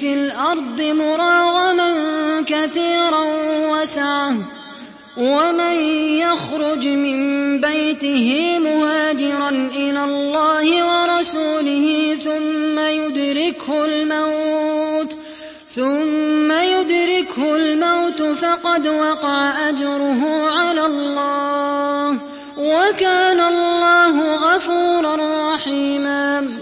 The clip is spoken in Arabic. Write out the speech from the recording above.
في الأرض مراغما كثيرا وسعة ومن يخرج من بيته مهاجرا إلى الله ورسوله ثم يدركه الموت فقد وقع أجره على الله وكان الله غفورا رحيما.